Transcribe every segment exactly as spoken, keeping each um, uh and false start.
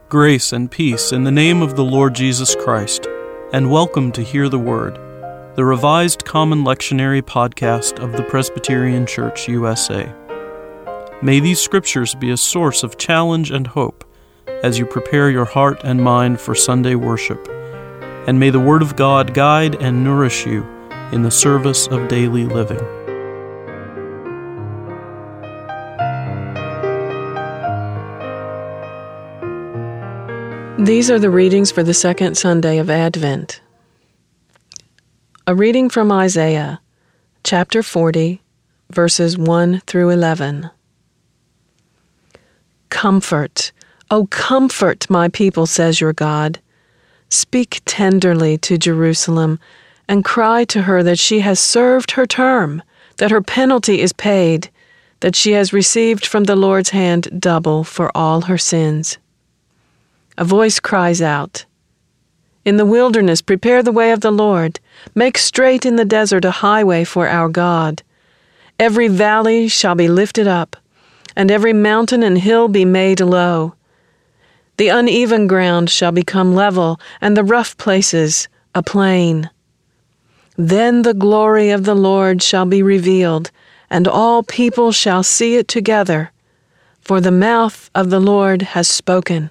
Grace and peace in the name of the Lord Jesus Christ, and welcome to Hear the Word, the Revised Common Lectionary podcast of the Presbyterian Church, U S A. May these scriptures be a source of challenge and hope as you prepare your heart and mind for Sunday worship, and may the Word of God guide and nourish you in the service of daily living. These are the readings for the second Sunday of Advent. A reading from Isaiah, chapter forty, verses one through eleven. Comfort, O comfort my people, says your God. Speak tenderly to Jerusalem, and cry to her that she has served her term, that her penalty is paid, that she has received from the Lord's hand double for all her sins. A voice cries out, "In the wilderness prepare the way of the Lord, make straight in the desert a highway for our God. Every valley shall be lifted up, and every mountain and hill be made low. The uneven ground shall become level, and the rough places a plain. Then the glory of the Lord shall be revealed, and all people shall see it together, for the mouth of the Lord has spoken."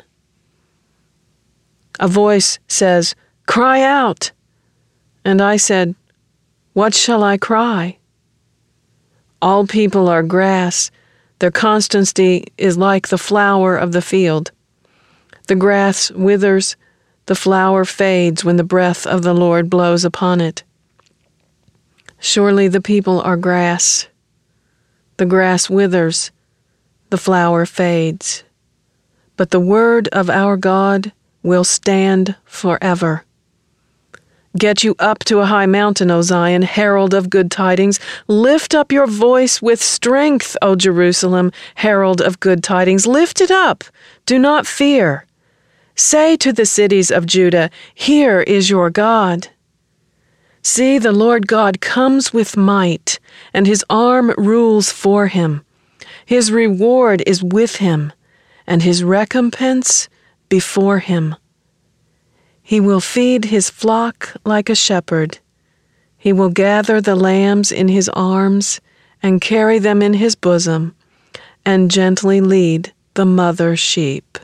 A voice says, "Cry out." And I said, "What shall I cry?" All people are grass. Their constancy is like the flower of the field. The grass withers, the flower fades when the breath of the Lord blows upon it. Surely the people are grass. The grass withers, the flower fades. But the word of our God will stand forever. Get you up to a high mountain, O Zion, herald of good tidings. Lift up your voice with strength, O Jerusalem, herald of good tidings. Lift it up. Do not fear. Say to the cities of Judah, "Here is your God." See, the Lord God comes with might, and his arm rules for him. His reward is with him, and his recompense before him. He will feed his flock like a shepherd. He will gather the lambs in his arms and carry them in his bosom, and gently lead the mother sheep.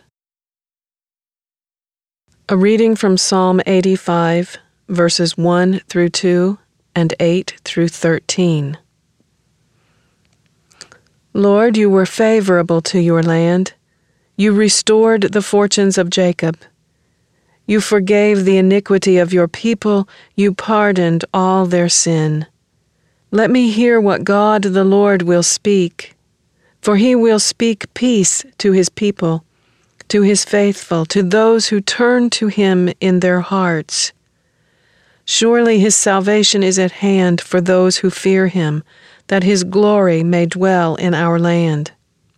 A reading from Psalm eighty-five, verses one through two and eight through thirteen. Lord, you were favorable to your land. You restored the fortunes of Jacob. You forgave the iniquity of your people. You pardoned all their sin. Let me hear what God the Lord will speak, for he will speak peace to his people, to his faithful, to those who turn to him in their hearts. Surely his salvation is at hand for those who fear him, that his glory may dwell in our land.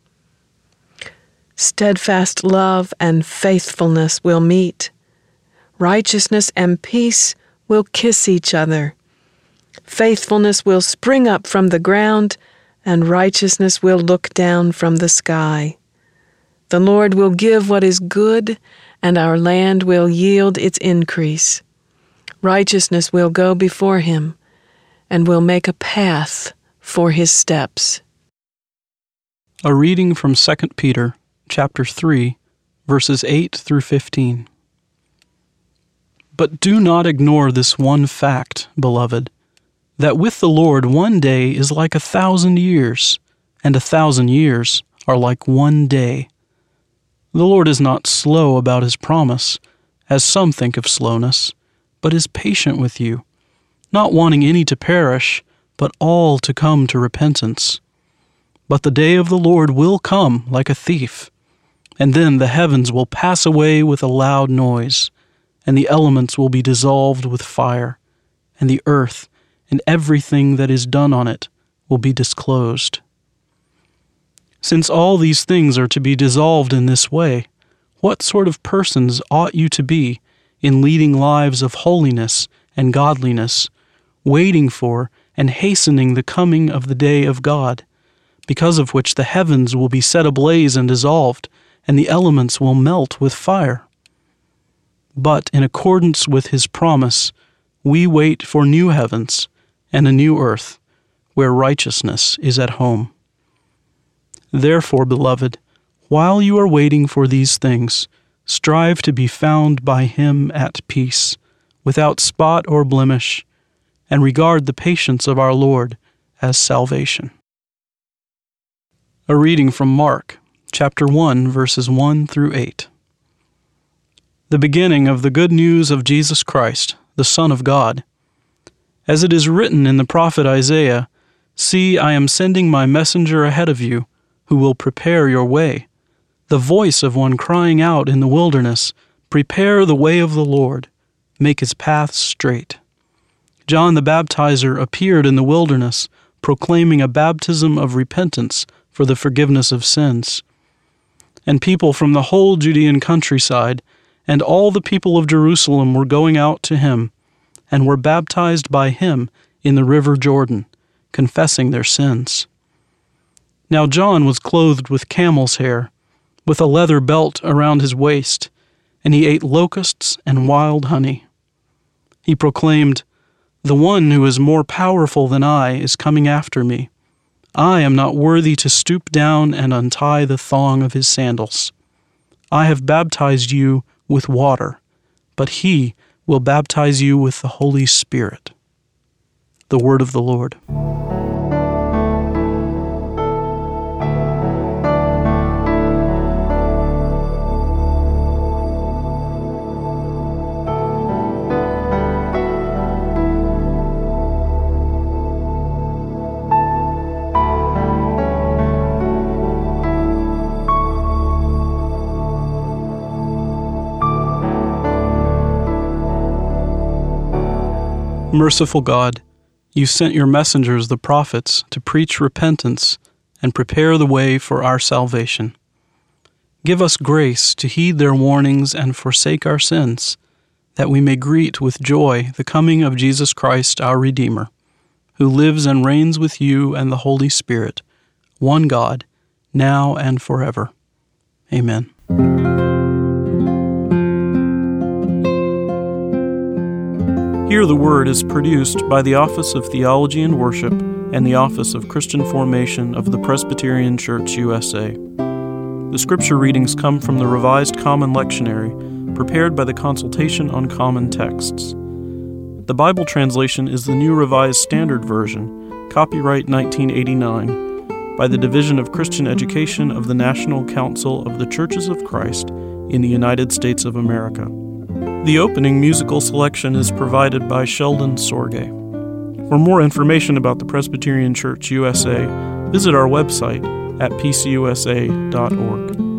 Steadfast love and faithfulness will meet. Righteousness and peace will kiss each other. Faithfulness will spring up from the ground, and righteousness will look down from the sky. The Lord will give what is good, and our land will yield its increase. Righteousness will go before him, and will make a path for his steps. A reading from Second Peter, chapter three, verses eight through fifteen. But do not ignore this one fact, beloved, that with the Lord one day is like a thousand years, and a thousand years are like one day. The Lord is not slow about his promise, as some think of slowness, but is patient with you, not wanting any to perish, but all to come to repentance. But the day of the Lord will come like a thief, and then the heavens will pass away with a loud noise, and the elements will be dissolved with fire, and the earth and everything that is done on it will be disclosed. Since all these things are to be dissolved in this way, what sort of persons ought you to be in leading lives of holiness and godliness, waiting for and hastening the coming of the day of God, because of which the heavens will be set ablaze and dissolved, and the elements will melt with fire. But in accordance with his promise, we wait for new heavens and a new earth, where righteousness is at home. Therefore, beloved, while you are waiting for these things, strive to be found by him at peace, without spot or blemish, and regard the patience of our Lord as salvation. A reading from Mark, chapter one, verses one through eight. The beginning of the good news of Jesus Christ, the Son of God. As it is written in the prophet Isaiah, "See, I am sending my messenger ahead of you, who will prepare your way. The voice of one crying out in the wilderness, prepare the way of the Lord, make his paths straight." John the Baptizer appeared in the wilderness, proclaiming a baptism of repentance for the forgiveness of sins. And people from the whole Judean countryside and all the people of Jerusalem were going out to him, and were baptized by him in the river Jordan, confessing their sins. Now John was clothed with camel's hair, with a leather belt around his waist, and he ate locusts and wild honey. He proclaimed, "The one who is more powerful than I is coming after me. I am not worthy to stoop down and untie the thong of his sandals. I have baptized you with water, but he will baptize you with the Holy Spirit." The word of the Lord. Merciful God, you sent your messengers, the prophets, to preach repentance and prepare the way for our salvation. Give us grace to heed their warnings and forsake our sins, that we may greet with joy the coming of Jesus Christ, our Redeemer, who lives and reigns with you and the Holy Spirit, one God, now and forever. Amen. Hear the Word is produced by the Office of Theology and Worship and the Office of Christian Formation of the Presbyterian Church U S A. The scripture readings come from the Revised Common Lectionary, prepared by the Consultation on Common Texts. The Bible translation is the New Revised Standard Version, copyright nineteen eighty-nine, by the Division of Christian Education of the National Council of the Churches of Christ in the United States of America. The opening musical selection is provided by Sheldon Sorge. For more information about the Presbyterian Church U S A, visit our website at p c u s a dot org.